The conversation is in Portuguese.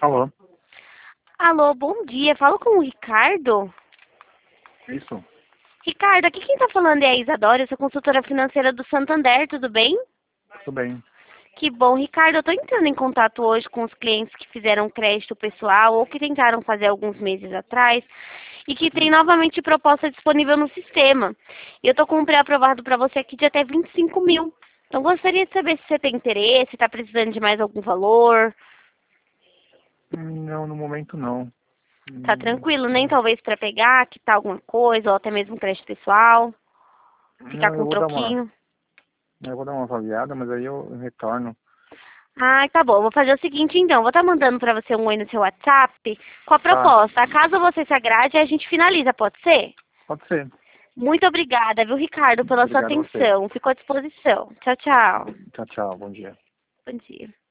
Alô, Alô, bom dia. Falo com o Ricardo. isso? Ricardo, aqui quem tá falando é a Isadora, eu sou consultora financeira do Santander, tudo bem? Tudo bem. Que bom, Ricardo. Eu tô entrando em contato hoje com os clientes que fizeram crédito pessoal ou que tentaram fazer alguns meses atrás e que tem novamente proposta disponível no sistema. E eu tô com um pré-aprovado para você aqui de até 25 mil. Então gostaria de saber se você tem interesse, está precisando de mais algum valor. Não, no momento não. Tá tranquilo, nem talvez para pegar, quitar alguma coisa ou até mesmo crédito pessoal. Ficar Não, com um troquinho. eu vou dar uma avaliada, mas aí eu retorno. Ah, tá bom. Vou fazer o seguinte então. Vou estar mandando para você um oi no seu WhatsApp com a Tá, proposta. Caso você se agrade, a gente finaliza, pode ser? pode ser. Muito obrigada, viu, Ricardo, pela sua Obrigado a você. atenção. Fico à disposição. Tchau, tchau. Tchau, tchau, bom dia. Bom dia.